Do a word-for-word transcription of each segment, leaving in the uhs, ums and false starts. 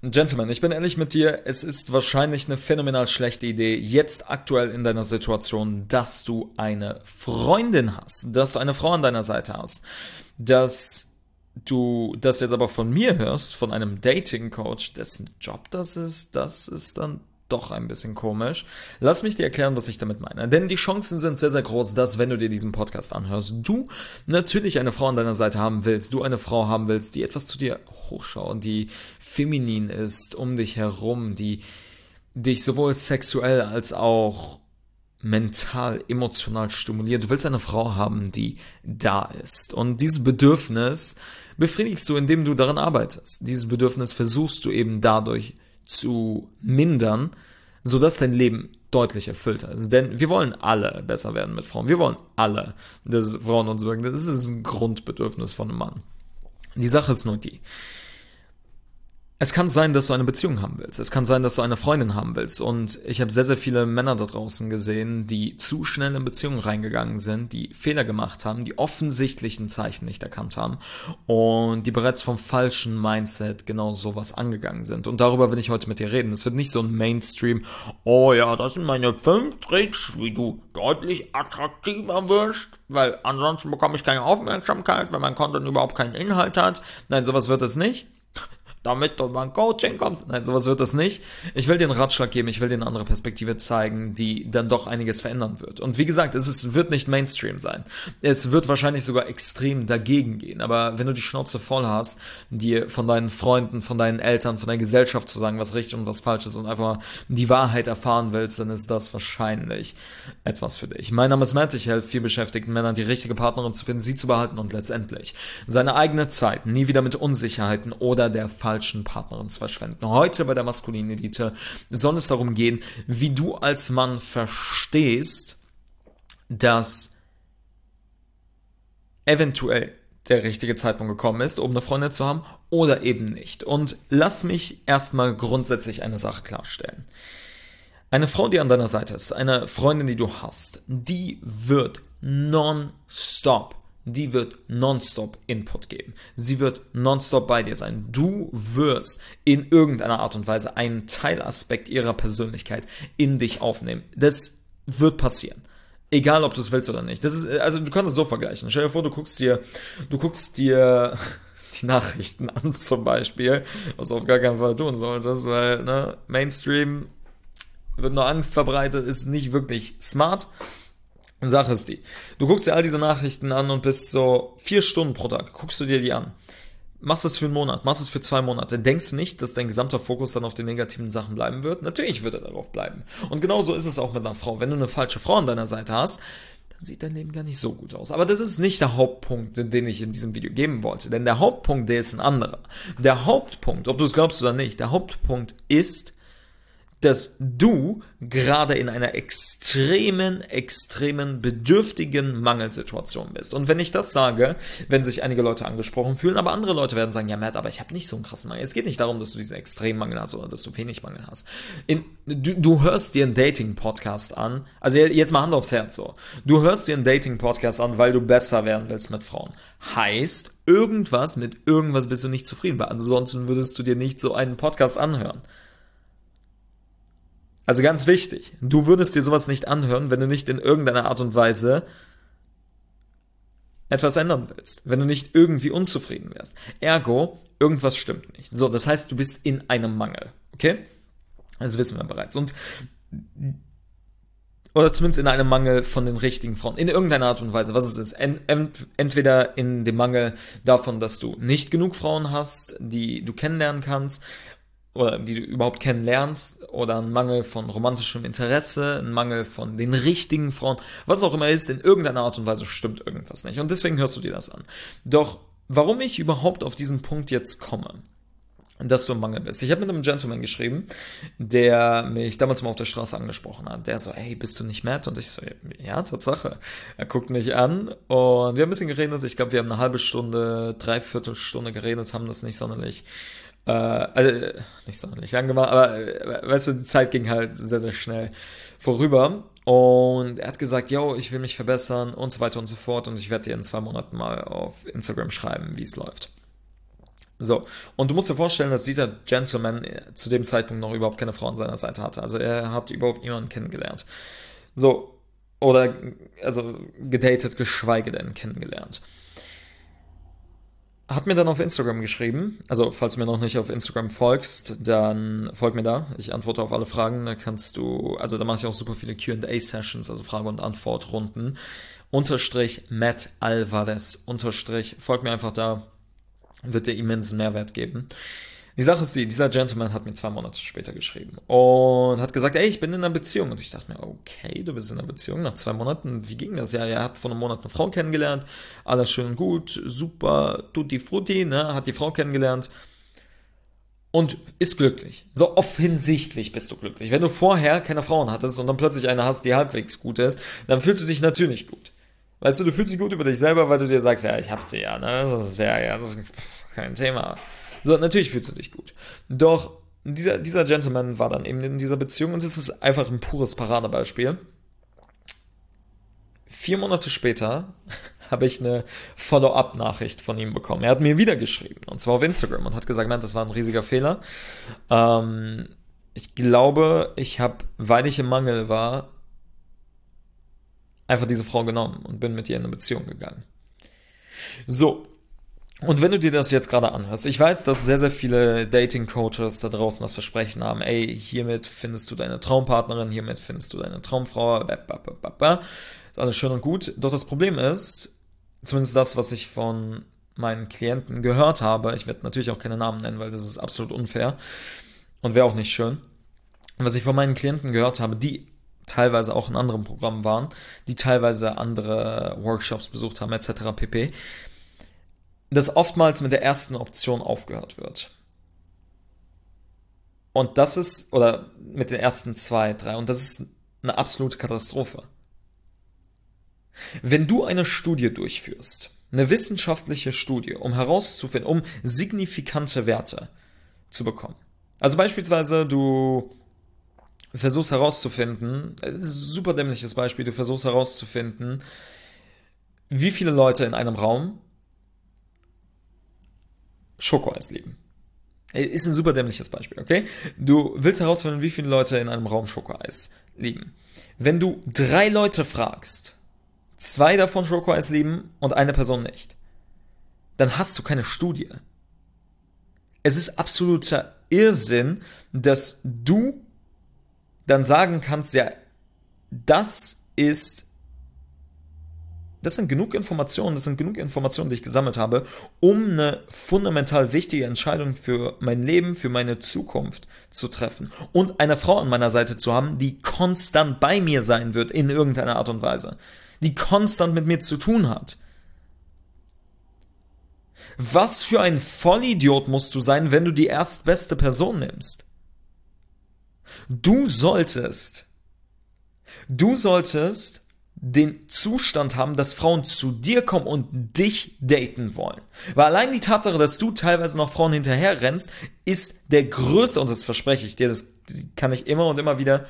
Gentleman, ich bin ehrlich mit dir, es ist wahrscheinlich eine phänomenal schlechte Idee, jetzt aktuell in deiner Situation, dass du eine Freundin hast, dass du eine Frau an deiner Seite hast, dass du das jetzt aber von mir hörst, von einem Dating-Coach, dessen Job das ist, das ist dann doch ein bisschen komisch. Lass mich dir erklären, was ich damit meine. Denn die Chancen sind sehr, sehr groß, dass, wenn du dir diesen Podcast anhörst, du natürlich eine Frau an deiner Seite haben willst, du eine Frau haben willst, die etwas zu dir hochschaut, die feminin ist, um dich herum, die dich sowohl sexuell als auch mental, emotional stimuliert. Du willst eine Frau haben, die da ist. Und dieses Bedürfnis befriedigst du, indem du daran arbeitest. Dieses Bedürfnis versuchst du eben dadurch zu mindern, sodass dein Leben deutlich erfüllter ist. Denn wir wollen alle besser werden mit Frauen. Wir wollen alle, dass Frauen uns wirken. Das ist ein Grundbedürfnis von einem Mann. Die Sache ist nur die: Es kann sein, dass du eine Beziehung haben willst. Es kann sein, dass du eine Freundin haben willst. Und ich habe sehr, sehr viele Männer da draußen gesehen, die zu schnell in Beziehungen reingegangen sind, die Fehler gemacht haben, die offensichtlichen Zeichen nicht erkannt haben und die bereits vom falschen Mindset genau sowas angegangen sind. Und darüber will ich heute mit dir reden. Es wird nicht so ein Mainstream, oh ja, das sind meine fünf Tricks, wie du deutlich attraktiver wirst, weil ansonsten bekomme ich keine Aufmerksamkeit, weil mein Content überhaupt keinen Inhalt hat. Nein, sowas wird es nicht. Damit du beim Coaching kommst. Nein, sowas wird das nicht. Ich will dir einen Ratschlag geben, ich will dir eine andere Perspektive zeigen, die dann doch einiges verändern wird. Und wie gesagt, es ist, wird nicht Mainstream sein. Es wird wahrscheinlich sogar extrem dagegen gehen. Aber wenn du die Schnauze voll hast, dir von deinen Freunden, von deinen Eltern, von der Gesellschaft zu sagen, was richtig und was falsch ist und einfach die Wahrheit erfahren willst, dann ist das wahrscheinlich etwas für dich. Mein Name ist Matt, ich helfe viel beschäftigten Männern, die richtige Partnerin zu finden, sie zu behalten und letztendlich seine eigene Zeit nie wieder mit Unsicherheiten oder der falschen Partnerin zu verschwenden. Heute bei der maskulinen Elite soll es darum gehen, wie du als Mann verstehst, dass eventuell der richtige Zeitpunkt gekommen ist, um eine Freundin zu haben oder eben nicht. Und lass mich erstmal grundsätzlich eine Sache klarstellen. Eine Frau, die an deiner Seite ist, eine Freundin, die du hast, die wird nonstop Die wird nonstop Input geben. Sie wird nonstop bei dir sein. Du wirst in irgendeiner Art und Weise einen Teilaspekt ihrer Persönlichkeit in dich aufnehmen. Das wird passieren. Egal, ob du es willst oder nicht. Das ist, also du kannst es so vergleichen. Stell dir vor, du guckst dir, du guckst dir die Nachrichten an zum Beispiel, was du auf gar keinen Fall tun solltest, weil ne, Mainstream wird nur Angst verbreitet, ist nicht wirklich smart. Sache ist die, du guckst dir all diese Nachrichten an und bist so vier Stunden pro Tag, guckst du dir die an. Machst es für einen Monat, machst es für zwei Monate. Denkst du nicht, dass dein gesamter Fokus dann auf den negativen Sachen bleiben wird? Natürlich wird er darauf bleiben. Und genauso ist es auch mit einer Frau. Wenn du eine falsche Frau an deiner Seite hast, dann sieht dein Leben gar nicht so gut aus. Aber das ist nicht der Hauptpunkt, den ich in diesem Video geben wollte. Denn der Hauptpunkt, der ist ein anderer. Der Hauptpunkt, ob du es glaubst oder nicht, der Hauptpunkt ist, dass du gerade in einer extremen, extremen, bedürftigen Mangelsituation bist. Und wenn ich das sage, werden sich einige Leute angesprochen fühlen, aber andere Leute werden sagen, ja Matt, aber ich habe nicht so einen krassen Mangel. Es geht nicht darum, dass du diesen extremen Mangel hast oder dass du wenig Mangel hast. In, du, du hörst dir einen Dating-Podcast an, also jetzt mal Hand aufs Herz so, du hörst dir einen Dating-Podcast an, weil du besser werden willst mit Frauen. Heißt, irgendwas, mit irgendwas bist du nicht zufrieden, weil ansonsten würdest du dir nicht so einen Podcast anhören. Also ganz wichtig, du würdest dir sowas nicht anhören, wenn du nicht in irgendeiner Art und Weise etwas ändern willst, wenn du nicht irgendwie unzufrieden wärst. Ergo, irgendwas stimmt nicht. So, das heißt, du bist in einem Mangel, okay? Das wissen wir bereits. Und oder zumindest in einem Mangel von den richtigen Frauen, in irgendeiner Art und Weise, was es ist. Ent, entweder in dem Mangel davon, dass du nicht genug Frauen hast, die du kennenlernen kannst, oder die du überhaupt kennenlernst, oder ein Mangel von romantischem Interesse, ein Mangel von den richtigen Frauen, was auch immer ist, in irgendeiner Art und Weise stimmt irgendwas nicht. Und deswegen hörst du dir das an. Doch warum ich überhaupt auf diesen Punkt jetzt komme, dass du im Mangel bist. Ich habe mit einem Gentleman geschrieben, der mich damals mal auf der Straße angesprochen hat. Der so, hey, bist du nicht mad? Und ich so, ja, Tatsache. Er guckt mich an und wir haben ein bisschen geredet. Ich glaube, wir haben eine halbe Stunde, dreiviertel Stunde geredet, haben das nicht sonderlich Äh, also, nicht sonderlich lang gemacht, aber äh, weißt du, die Zeit ging halt sehr, sehr schnell vorüber und er hat gesagt, yo, ich will mich verbessern und so weiter und so fort und ich werde dir in zwei Monaten mal auf Instagram schreiben, wie es läuft. So, und du musst dir vorstellen, dass dieser Gentleman zu dem Zeitpunkt noch überhaupt keine Frau an seiner Seite hatte. Also er hat überhaupt niemanden kennengelernt. So, oder, also gedatet, geschweige denn kennengelernt. Hat mir dann auf Instagram geschrieben, also falls du mir noch nicht auf Instagram folgst, dann folg mir da. Ich antworte auf alle Fragen, da kannst du, also da mache ich auch super viele Q and A-Sessions, also Frage- und Antwortrunden. Unterstrich Matt Alvarez, Unterstrich, folg mir einfach da, wird dir immensen Mehrwert geben. Die Sache ist die, dieser Gentleman hat mir zwei Monate später geschrieben und hat gesagt, ey, ich bin in einer Beziehung. Und ich dachte mir, okay, du bist in einer Beziehung nach zwei Monaten, wie ging das? Ja, er hat vor einem Monat eine Frau kennengelernt, alles schön und gut, super, tutti frutti, ne, hat die Frau kennengelernt und ist glücklich. So offensichtlich bist du glücklich. Wenn du vorher keine Frauen hattest und dann plötzlich eine hast, die halbwegs gut ist, dann fühlst du dich natürlich gut. Weißt du, du fühlst dich gut über dich selber, weil du dir sagst, ja, ich hab sie ja, ne, das ist ja, ja, das ist kein Thema. So, natürlich fühlst du dich gut. Doch dieser, dieser Gentleman war dann eben in dieser Beziehung und es ist einfach ein pures Paradebeispiel. Vier Monate später habe ich eine Follow-up-Nachricht von ihm bekommen. Er hat mir wieder geschrieben, und zwar auf Instagram, und hat gesagt, man, das war ein riesiger Fehler. Ähm, ich glaube, ich habe, weil ich im Mangel war, einfach diese Frau genommen und bin mit ihr in eine Beziehung gegangen. So. Und wenn du dir das jetzt gerade anhörst, ich weiß, dass sehr, sehr viele Dating-Coaches da draußen das Versprechen haben, ey, hiermit findest du deine Traumpartnerin, hiermit findest du deine Traumfrau, ist alles schön und gut. Doch das Problem ist, zumindest das, was ich von meinen Klienten gehört habe, ich werde natürlich auch keine Namen nennen, weil das ist absolut unfair und wäre auch nicht schön, was ich von meinen Klienten gehört habe, die teilweise auch in anderen Programmen waren, die teilweise andere Workshops besucht haben, et cetera pp., dass oftmals mit der ersten Option aufgehört wird. Und das ist, oder mit den ersten zwei, drei, und das ist eine absolute Katastrophe. Wenn du eine Studie durchführst, eine wissenschaftliche Studie, um herauszufinden, um signifikante Werte zu bekommen. Also beispielsweise, du versuchst herauszufinden, super dämliches Beispiel, du versuchst herauszufinden, wie viele Leute in einem Raum Schokoeis lieben. Ist ein super dämliches Beispiel, okay? Du willst herausfinden, wie viele Leute in einem Raum Schokoeis lieben. Wenn du drei Leute fragst, zwei davon Schokoeis lieben und eine Person nicht, dann hast du keine Studie. Es ist absoluter Irrsinn, dass du dann sagen kannst, ja, das ist Das sind genug Informationen, das sind genug Informationen, die ich gesammelt habe, um eine fundamental wichtige Entscheidung für mein Leben, für meine Zukunft zu treffen. Und eine Frau an meiner Seite zu haben, die konstant bei mir sein wird in irgendeiner Art und Weise. Die konstant mit mir zu tun hat. Was für ein Vollidiot musst du sein, wenn du die erstbeste Person nimmst? Du solltest, du solltest den Zustand haben, dass Frauen zu dir kommen und dich daten wollen. Weil allein die Tatsache, dass du teilweise noch Frauen hinterher rennst, ist der größte, und das verspreche ich dir, das kann ich immer und immer wieder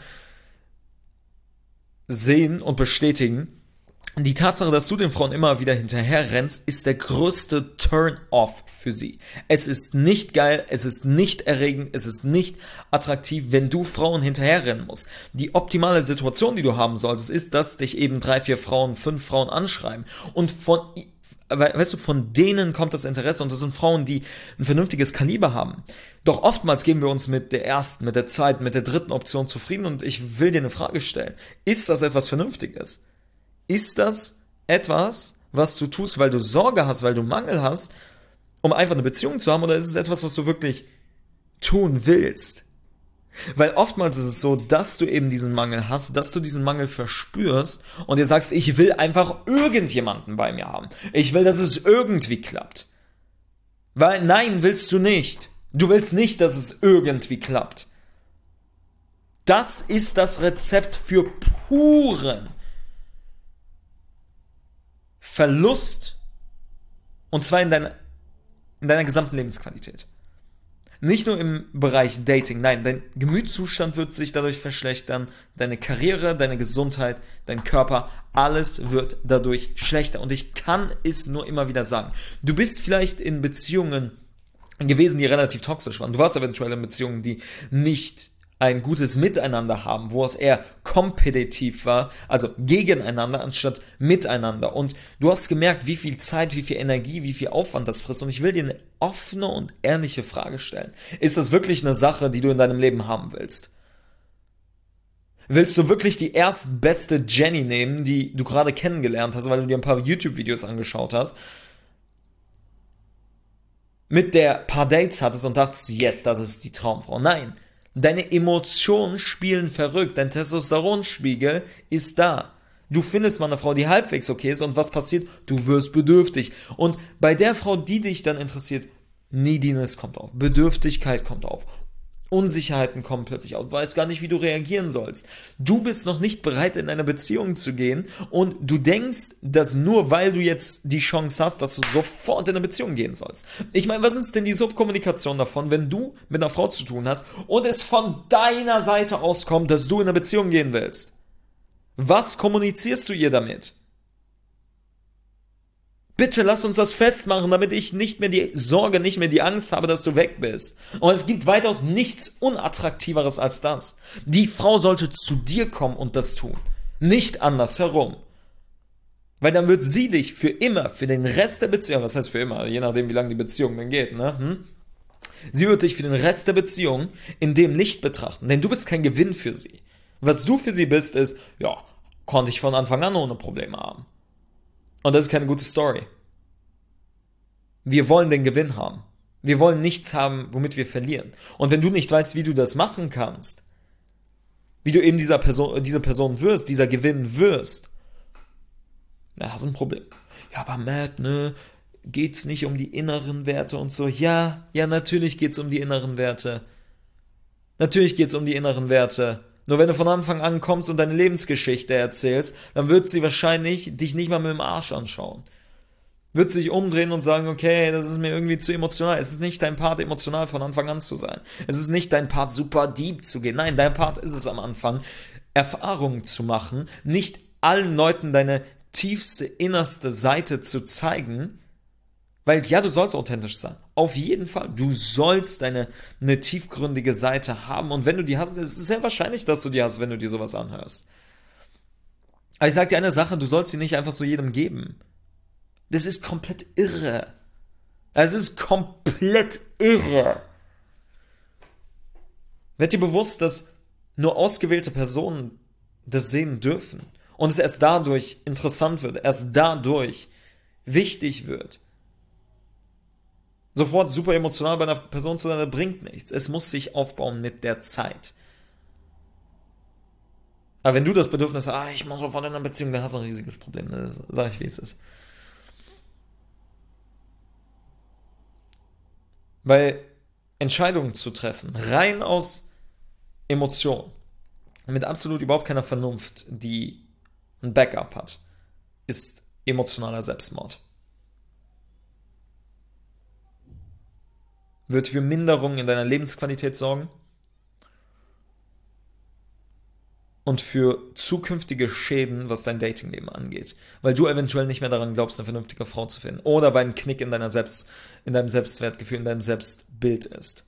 sehen und bestätigen, die Tatsache, dass du den Frauen immer wieder hinterher rennst, ist der größte Turn-off für sie. Es ist nicht geil, es ist nicht erregend, es ist nicht attraktiv, wenn du Frauen hinterherrennen musst. Die optimale Situation, die du haben solltest, ist, dass dich eben drei, vier Frauen, fünf Frauen anschreiben. Und von, weißt du, von denen kommt das Interesse, und das sind Frauen, die ein vernünftiges Kaliber haben. Doch oftmals geben wir uns mit der ersten, mit der zweiten, mit der dritten Option zufrieden, und ich will dir eine Frage stellen. Ist das etwas Vernünftiges? Ist das etwas, was du tust, weil du Sorge hast, weil du Mangel hast, um einfach eine Beziehung zu haben, oder ist es etwas, was du wirklich tun willst? Weil oftmals ist es so, dass du eben diesen Mangel hast, dass du diesen Mangel verspürst und dir sagst, ich will einfach irgendjemanden bei mir haben. Ich will, dass es irgendwie klappt. Weil nein, willst du nicht. Du willst nicht, dass es irgendwie klappt. Das ist das Rezept für puren Verlust, und zwar in deiner, in deiner gesamten Lebensqualität. Nicht nur im Bereich Dating, nein, dein Gemütszustand wird sich dadurch verschlechtern, deine Karriere, deine Gesundheit, dein Körper, alles wird dadurch schlechter. Und ich kann es nur immer wieder sagen. Du bist vielleicht in Beziehungen gewesen, die relativ toxisch waren. Du warst eventuell in Beziehungen, die nicht ein gutes Miteinander haben, wo es eher kompetitiv war, also gegeneinander anstatt miteinander. Und du hast gemerkt, wie viel Zeit, wie viel Energie, wie viel Aufwand das frisst. Und ich will dir eine offene und ehrliche Frage stellen. Ist das wirklich eine Sache, die du in deinem Leben haben willst? Willst du wirklich die erstbeste Jenny nehmen, die du gerade kennengelernt hast, weil du dir ein paar YouTube-Videos angeschaut hast, mit der paar Dates hattest und dachtest, yes, das ist die Traumfrau? Nein. Deine Emotionen spielen verrückt, dein Testosteronspiegel ist da. Du findest mal eine Frau, die halbwegs okay ist und was passiert? Du wirst bedürftig. Und bei der Frau, die dich dann interessiert, Neediness kommt auf, Bedürftigkeit kommt auf, Unsicherheiten kommen plötzlich auf, du weißt gar nicht, wie du reagieren sollst. Du bist noch nicht bereit, in eine Beziehung zu gehen und du denkst, dass nur weil du jetzt die Chance hast, dass du sofort in eine Beziehung gehen sollst. Ich meine, was ist denn die Subkommunikation davon, wenn du mit einer Frau zu tun hast und es von deiner Seite aus kommt, dass du in eine Beziehung gehen willst? Was kommunizierst du ihr damit? Bitte lass uns das festmachen, damit ich nicht mehr die Sorge, nicht mehr die Angst habe, dass du weg bist. Und es gibt weitaus nichts Unattraktiveres als das. Die Frau sollte zu dir kommen und das tun. Nicht andersherum. Weil dann wird sie dich für immer, für den Rest der Beziehung, was heißt für immer, je nachdem wie lange die Beziehung dann geht, ne? Hm? Sie wird dich für den Rest der Beziehung in dem Licht betrachten, denn du bist kein Gewinn für sie. Was du für sie bist, ist, ja, konnte ich von Anfang an ohne Probleme haben. Und das ist keine gute Story. Wir wollen den Gewinn haben. Wir wollen nichts haben, womit wir verlieren. Und wenn du nicht weißt, wie du das machen kannst, wie du eben dieser Person, diese Person wirst, dieser Gewinn wirst, na, hast du ein Problem. Ja, aber Matt, ne, geht's nicht um die inneren Werte und so? Ja, ja, natürlich geht's um die inneren Werte. Natürlich geht's um die inneren Werte. Nur wenn du von Anfang an kommst und deine Lebensgeschichte erzählst, dann wird sie wahrscheinlich dich nicht mal mit dem Arsch anschauen. Wird sich umdrehen und sagen, okay, das ist mir irgendwie zu emotional. Es ist nicht dein Part, emotional von Anfang an zu sein. Es ist nicht dein Part, super deep zu gehen. Nein, dein Part ist es am Anfang, Erfahrungen zu machen, nicht allen Leuten deine tiefste, innerste Seite zu zeigen, weil, ja, du sollst authentisch sein. Auf jeden Fall. Du sollst deine, eine tiefgründige Seite haben. Und wenn du die hast, es ist sehr wahrscheinlich, dass du die hast, wenn du dir sowas anhörst. Aber ich sag dir eine Sache, du sollst sie nicht einfach so jedem geben. Das ist komplett irre. Es ist komplett irre. Werd dir bewusst, dass nur ausgewählte Personen das sehen dürfen. Und es erst dadurch interessant wird, erst dadurch wichtig wird. Sofort super emotional bei einer Person zu sein, bringt nichts. Es muss sich aufbauen mit der Zeit. Aber wenn du das Bedürfnis hast, ah, ich muss sofort in einer Beziehung, dann hast du ein riesiges Problem. Das sage ich, wie es ist. Weil Entscheidungen zu treffen, rein aus Emotion, mit absolut überhaupt keiner Vernunft, die ein Backup hat, ist emotionaler Selbstmord. Wird für Minderungen in deiner Lebensqualität sorgen und für zukünftige Schäden, was dein Datingleben angeht. Weil du eventuell nicht mehr daran glaubst, eine vernünftige Frau zu finden. Oder weil ein Knick in deiner Selbst, in deinem Selbstwertgefühl, in deinem Selbstbild ist.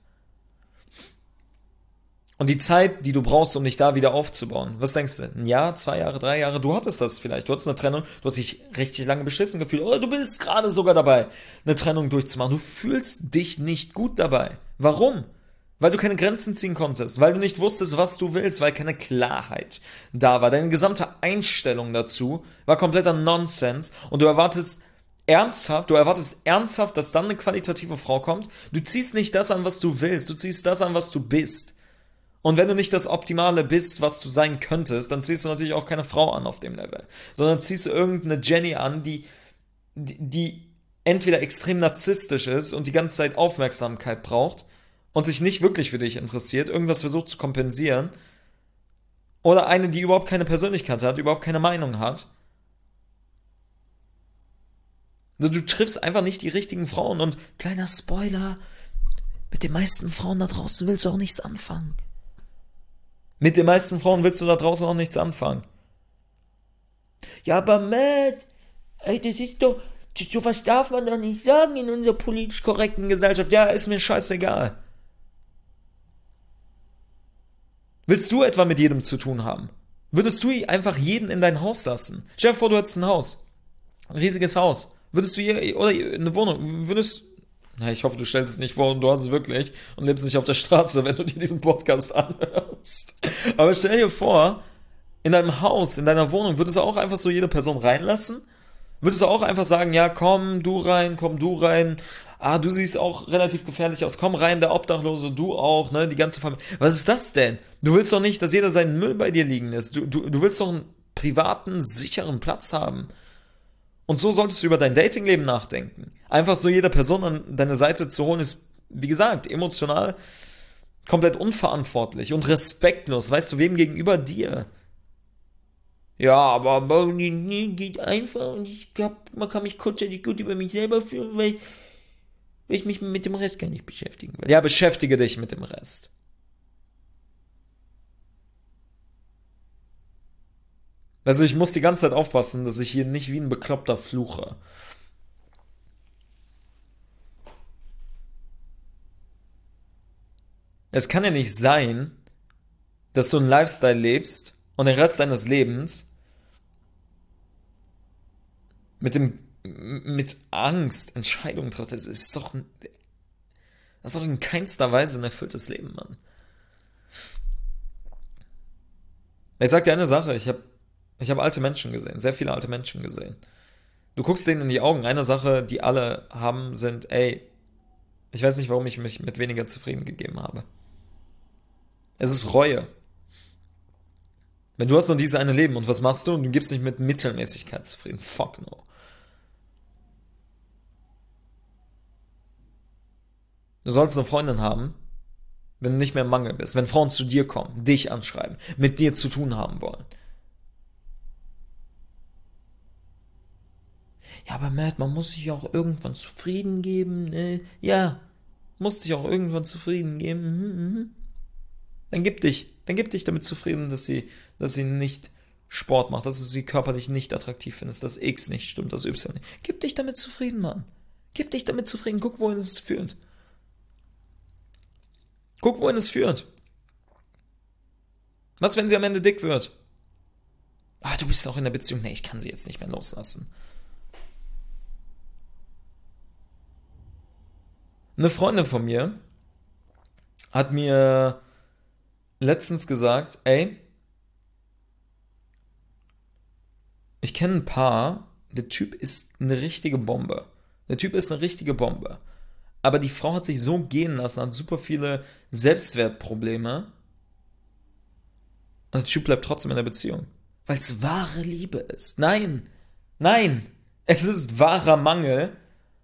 Und die Zeit, die du brauchst, um dich da wieder aufzubauen, was denkst du? Ein Jahr, zwei Jahre, drei Jahre? Du hattest das vielleicht. Du hattest eine Trennung, du hast dich richtig lange beschissen gefühlt. Oder du bist gerade sogar dabei, eine Trennung durchzumachen. Du fühlst dich nicht gut dabei. Warum? Weil du keine Grenzen ziehen konntest, weil du nicht wusstest, was du willst, weil keine Klarheit da war. Deine gesamte Einstellung dazu war kompletter Nonsens und du erwartest ernsthaft, du erwartest ernsthaft, dass dann eine qualitative Frau kommt. Du ziehst nicht das an, was du willst, du ziehst das an, was du bist. Und wenn du nicht das Optimale bist, was du sein könntest, dann ziehst du natürlich auch keine Frau an auf dem Level, sondern ziehst du irgendeine Jenny an, die, die, die entweder extrem narzisstisch ist und die ganze Zeit Aufmerksamkeit braucht und sich nicht wirklich für dich interessiert, irgendwas versucht zu kompensieren, oder eine, die überhaupt keine Persönlichkeit hat, überhaupt keine Meinung hat. Also du triffst einfach nicht die richtigen Frauen und kleiner Spoiler, mit den meisten Frauen da draußen willst du auch nichts anfangen. Mit den meisten Frauen willst du da draußen auch nichts anfangen. Ja, aber Matt, ey, das ist doch, sowas darf man doch nicht sagen in unserer politisch korrekten Gesellschaft. Ja, ist mir scheißegal. Willst du etwa mit jedem zu tun haben? Würdest du einfach jeden in dein Haus lassen? Stell dir vor, du hättest ein Haus. Ein riesiges Haus. Würdest du hier, oder eine Wohnung, würdest, na, ich hoffe, du stellst es nicht vor und du hast es wirklich und lebst nicht auf der Straße, wenn du dir diesen Podcast anhörst. Aber stell dir vor, in deinem Haus, in deiner Wohnung, würdest du auch einfach so jede Person reinlassen? Würdest du auch einfach sagen, ja, komm du rein, komm du rein, ah, du siehst auch relativ gefährlich aus, komm rein, der Obdachlose, du auch, ne, die ganze Familie. Was ist das denn? Du willst doch nicht, dass jeder seinen Müll bei dir liegen lässt. Du, du, du willst doch einen privaten, sicheren Platz haben. Und so solltest du über dein Datingleben nachdenken. Einfach so jede Person an deine Seite zu holen, ist, wie gesagt, emotional komplett unverantwortlich und respektlos. Weißt du, wem gegenüber dir? Ja, aber geht einfach und ich glaube, man kann mich kurzzeitig gut über mich selber fühlen, weil, weil ich mich mit dem Rest gar nicht beschäftigen will. Ja, beschäftige dich mit dem Rest. Also ich muss die ganze Zeit aufpassen, dass ich hier nicht wie ein Bekloppter fluche. Es kann ja nicht sein, dass du einen Lifestyle lebst und den Rest deines Lebens mit dem mit Angst Entscheidungen triffst. Das ist doch das ist doch in keinster Weise ein erfülltes Leben, Mann. Ich sag dir eine Sache, ich habe ich hab alte Menschen gesehen, sehr viele alte Menschen gesehen. Du guckst denen in die Augen, eine Sache, die alle haben, sind, ey, ich weiß nicht, warum ich mich mit weniger zufrieden gegeben habe. Es ist Reue. Wenn du hast nur dieses eine Leben und was machst du? Und du gibst dich mit Mittelmäßigkeit zufrieden. Fuck no. Du sollst eine Freundin haben, wenn du nicht mehr im Mangel bist. Wenn Frauen zu dir kommen, dich anschreiben, mit dir zu tun haben wollen. Ja, aber Matt, man muss sich auch irgendwann zufrieden geben. Ne? Ja, muss dich auch irgendwann zufrieden geben. Mhm, mhm. Dann gib dich, dann gib dich damit zufrieden, dass sie, dass sie nicht Sport macht, dass du sie körperlich nicht attraktiv findest, dass X nicht stimmt, dass Y nicht. Gib dich damit zufrieden, Mann. Gib dich damit zufrieden, guck, wohin es führt. Guck, wohin es führt. Was, wenn sie am Ende dick wird? Ah, du bist auch in der Beziehung. Nee, ich kann sie jetzt nicht mehr loslassen. Eine Freundin von mir hat mir letztens gesagt, ey, ich kenne ein Paar, der Typ ist eine richtige Bombe. Der Typ ist eine richtige Bombe. Aber die Frau hat sich so gehen lassen, hat super viele Selbstwertprobleme. Und der Typ bleibt trotzdem in der Beziehung. Weil es wahre Liebe ist. Nein, nein, es ist wahrer Mangel.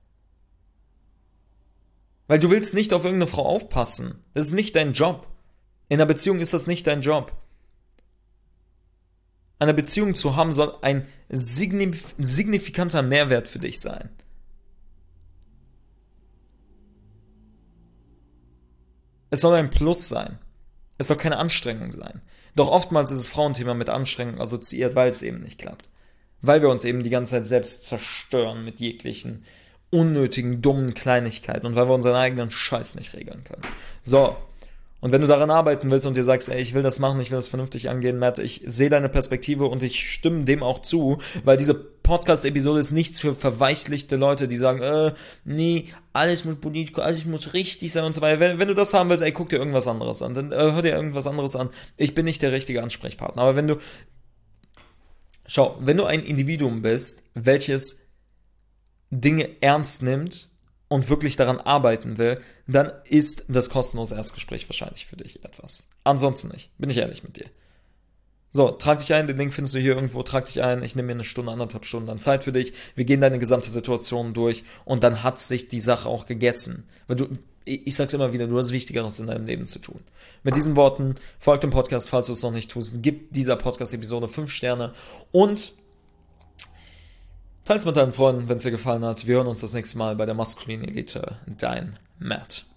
Weil du willst nicht auf irgendeine Frau aufpassen. Das ist nicht dein Job. In einer Beziehung ist das nicht dein Job. Eine Beziehung zu haben soll ein signif- signifikanter Mehrwert für dich sein. Es soll ein Plus sein. Es soll keine Anstrengung sein. Doch oftmals ist das Frauenthema mit Anstrengung assoziiert, weil es eben nicht klappt. Weil wir uns eben die ganze Zeit selbst zerstören mit jeglichen unnötigen, dummen Kleinigkeiten und weil wir unseren eigenen Scheiß nicht regeln können. So, und wenn du daran arbeiten willst und dir sagst, ey, ich will das machen, ich will das vernünftig angehen, Matt, ich sehe deine Perspektive und ich stimme dem auch zu, weil diese Podcast-Episode ist nichts für verweichlichte Leute, die sagen, äh, nee, alles muss politisch, alles muss richtig sein und so weiter. Wenn, wenn du das haben willst, ey, guck dir irgendwas anderes an, dann äh, hör dir irgendwas anderes an. Ich bin nicht der richtige Ansprechpartner, aber wenn du, schau, wenn du ein Individuum bist, welches Dinge ernst nimmt und wirklich daran arbeiten will, dann ist das kostenlose Erstgespräch wahrscheinlich für dich etwas. Ansonsten nicht, bin ich ehrlich mit dir. So, trag dich ein, den Link findest du hier irgendwo, trag dich ein, ich nehme mir eine Stunde, anderthalb Stunden dann Zeit für dich, wir gehen deine gesamte Situation durch und dann hat sich die Sache auch gegessen. Weil du, ich sag's immer wieder, du hast Wichtigeres in deinem Leben zu tun. Mit diesen Worten, folg dem Podcast, falls du es noch nicht tust, gib dieser Podcast-Episode fünf Sterne und teils mit deinen Freunden, wenn es dir gefallen hat. Wir hören uns das nächste Mal bei der Maskulin Elite. Dein Matt.